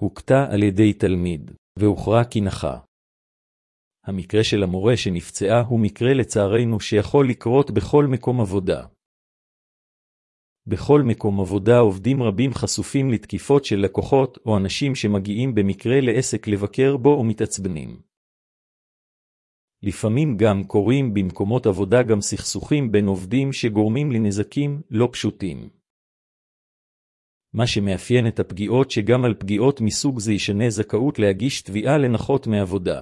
הוכתה על ידי תלמיד, והוכרע כי נחה. המקרה של המורה שנפצעה הוא מקרה לצערנו שיכול לקרות בכל מקום עבודה. בכל מקום עבודה עובדים רבים חשופים לתקיפות של לקוחות או אנשים שמגיעים במקרה לעסק לבקר בו או מתעצבנים. לפעמים גם קורים במקומות עבודה גם סכסוכים בין עובדים שגורמים לנזקים לא פשוטים. מה שמאפיין את הפגיעות שגם על פגיעות מסוג זה ישנה זכאות להגיש תביעה לנחות מעבודה.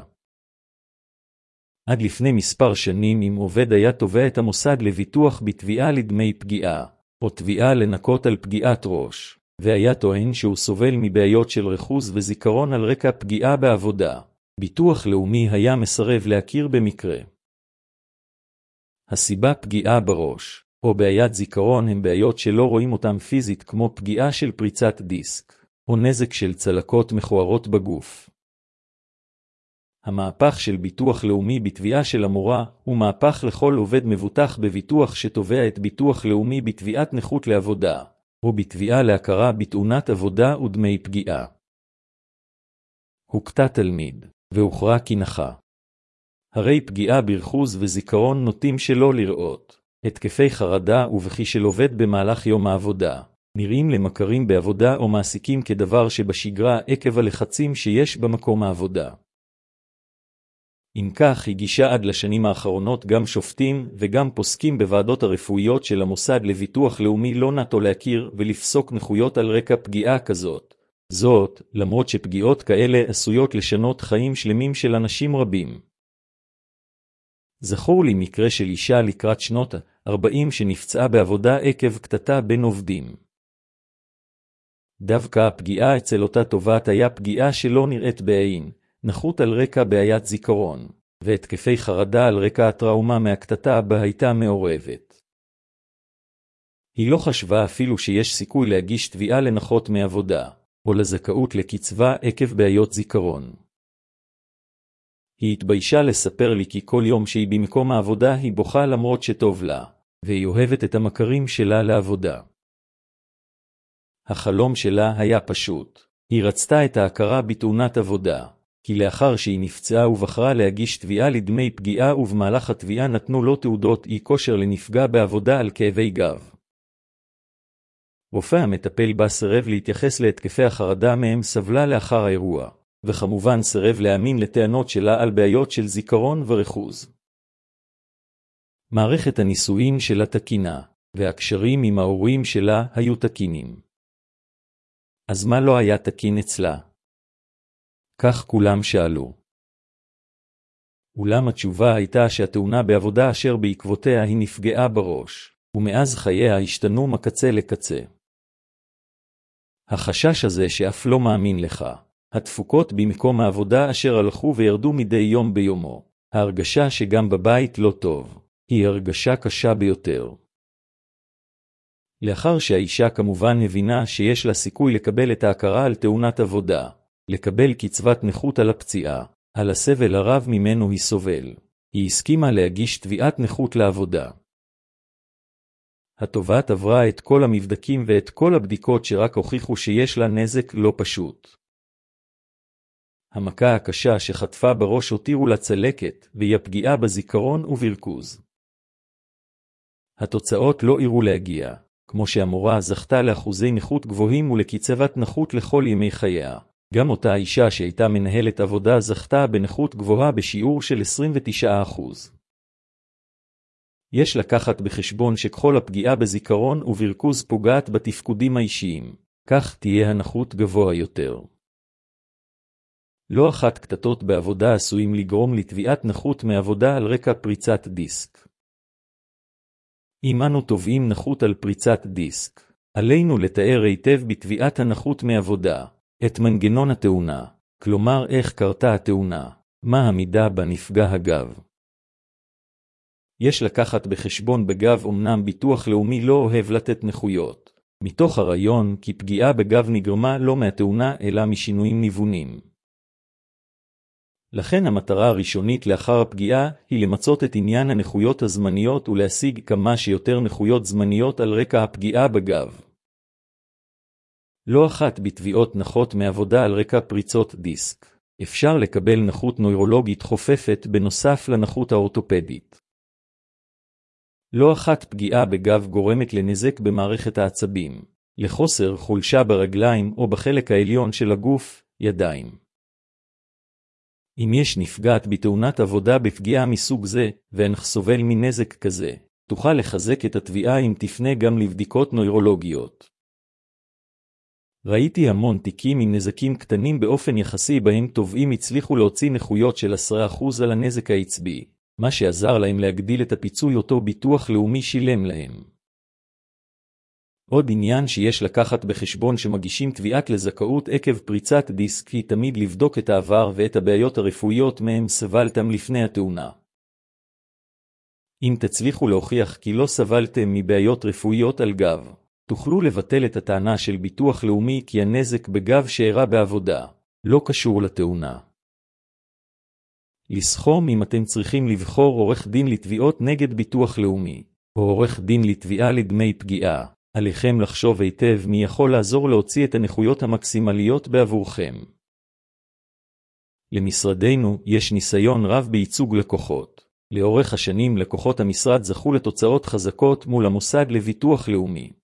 עד לפני מספר שנים אם עובד היה תובע את המוסד לביטוח בתביעה לדמי פגיעה, או תביעה לנקות על פגיעת ראש, והיה טוען שהוא סובל מבעיות של ריכוז וזיכרון על רקע פגיעה בעבודה, ביטוח לאומי היה מסרב להכיר במקרה. הסיבה פגיעה בראש, או בעיית זיכרון הם בעיות שלא רואים אותם פיזית כמו פגיעה של פריצת דיסק, או נזק של צלקות מכוערות בגוף. המהפך של ביטוח לאומי בתביעה של המורה הוא מהפך לכל עובד מבוטח בביטוח שתובע את ביטוח לאומי בתביעת נכות לעבודה, או בתביעה להכרה בתאונת עבודה ודמי פגיעה. הוכתה תלמיד, והוכרע כי נחה. הרי פגיעה ברכוז וזיכרון נוטים שלא לראות. התקפי חרדה ובכי של עובד במהלך יום העבודה, נראים למכרים בעבודה או מעסיקים כדבר שבשגרה עקב הלחצים שיש במקום העבודה. אם כך הגישה עד לשנים האחרונות גם שופטים וגם פוסקים בוועדות הרפואיות של המוסד לביטוח לאומי לא נטו להכיר ולפסוק נכויות על רקע פגיעה כזאת. זאת, למרות שפגיעות כאלה עשויות לשנות חיים שלמים של אנשים רבים. זכור לי מקרה של אישה לקראת שנות ה-40 שנפצעה בעבודה עקב קטטה בין עובדים. דווקא הפגיעה אצל אותה תובעת היה פגיעה שלא נראית בעין, נכות על רקע בעיית זיכרון, והתקפי חרדה על רקע הטראומה מהקטטה בה הייתה מעורבת. היא לא חשבה אפילו שיש סיכוי להגיש תביעה לנחות מעבודה, או לזכאות לקצבה עקב בעיות זיכרון. היא התביישה לספר לי כי כל יום שהיא במקום העבודה היא בוכה למרות שטוב לה, והיא אוהבת את המכרים שלה לעבודה. החלום שלה היה פשוט. היא רצתה את ההכרה בתאונת עבודה, כי לאחר שהיא נפצעה ובחרה להגיש תביעה לדמי פגיעה ובמהלך התביעה נתנו לו תעודות אי כושר לנפגע בעבודה על כאבי גב. רופא המטפל בה סירב להתייחס להתקפי החרדה מהם סבלה לאחר האירוע. וכמובן סירב להאמין לטענות שלה על בעיות של זיכרון וריכוז. מערכת הנישואין שלה תקינה, והקשרים עם ההורים שלה היו תקינים. אז מה לא היה תקין אצלה? כך כולם שאלו. אולם התשובה הייתה שהתאונה בעבודה אשר בעקבותיה היא נפגעה בראש, ומאז חייה השתנו מקצה לקצה. החשש הזה שאף לא מאמין לך. התפוקות במקום העבודה אשר הלכו וירדו מדי יום ביומו. ההרגשה שגם בבית לא טוב, היא הרגשה קשה ביותר. לאחר שהאישה כמובן הבינה שיש לה סיכוי לקבל את ההכרה על תאונת עבודה, לקבל קצבת נכות על הפציעה, על הסבל הרב ממנו היא סובל, היא הסכימה להגיש תביעת נכות לעבודה. התובעת עברה את כל המבדקים ואת כל הבדיקות שרק הוכיחו שיש לה נזק לא פשוט. המכה הקשה שחטפה בראש הותירו לה צלקת, והיא הפגיעה בזיכרון ובריכוז. התוצאות לא אירו להגיע, כמו שהמורה זכתה לאחוזי נכות גבוהים ולקצבת נכות לכל ימי חייה. גם אותה אישה שהייתה מנהלת עבודה זכתה בנכות גבוהה בשיעור של 29%. יש לקחת בחשבון שכל הפגיעה בזיכרון ובריכוז פוגעת בתפקודים האישיים, כך תהיה הנכות גבוה יותר. לא אחת קטטות בעבודה עשויים לגרום לתביעת נכות מעבודה על רקע פריצת דיסק. אם אנו תובעים נכות על פריצת דיסק, עלינו לתאר היטב בתביעת הנכות מעבודה, את מנגנון התאונה, כלומר איך קרתה התאונה, מה המידה בה נפגע הגב. יש לקחת בחשבון בגב אמנם ביטוח לאומי לא אוהב לתת נכויות, מתוך הרעיון כי פגיעה בגב נגרמה לא מהתאונה אלא משינויים ניוונים. לכן המטרה הראשונית לאחר הפגיעה היא למצות את עניין הנכויות הזמניות ולהשיג כמה שיותר נכויות זמניות על רקע הפגיעה בגב. לא אחת בתביעות נכות מעבודה על רקע פריצות דיסק. אפשר לקבל נכות נוירולוגית חופפת בנוסף לנכות האורתופדית. לא אחת פגיעה בגב גורמת לנזק במערכת העצבים, לחוסר חולשה ברגליים או בחלק העליון של הגוף, ידיים. אם יש נפגעת בתאונת עבודה בפגיעה מסוג זה, ואינך סובל מנזק כזה, תוכל לחזק את התביעה אם תפנה גם לבדיקות נוירולוגיות. ראיתי המון תיקים עם נזקים קטנים באופן יחסי בהם תובעים הצליחו להוציא נכויות של 10% על הנזק העצבי, מה שעזר להם להגדיל את הפיצוי אותו ביטוח לאומי שילם להם. עוד עניין שיש לקחת בחשבון שמגישים תביעת לזכאות עקב פריצת דיסק היא תמיד לבדוק את העבר ואת הבעיות הרפואיות מהם סבלתם לפני התאונה. אם תצליחו להוכיח כי לא סבלתם מבעיות רפואיות על גב, תוכלו לבטל את הטענה של ביטוח לאומי כי הנזק בגב שאירע בעבודה לא קשור לתאונה. לסכום אם אתם צריכים לבחור עורך דין לתביעות נגד ביטוח לאומי, או עורך דין לתביעה לדמי פגיעה, עליכם לחשוב היטב מי יכול לעזור להוציא את הנכויות המקסימליות בעבורכם. למשרדנו יש ניסיון רב בייצוג לקוחות. לאורך השנים לקוחות המשרד זכו לתוצאות חזקות מול המוסד לביטוח לאומי.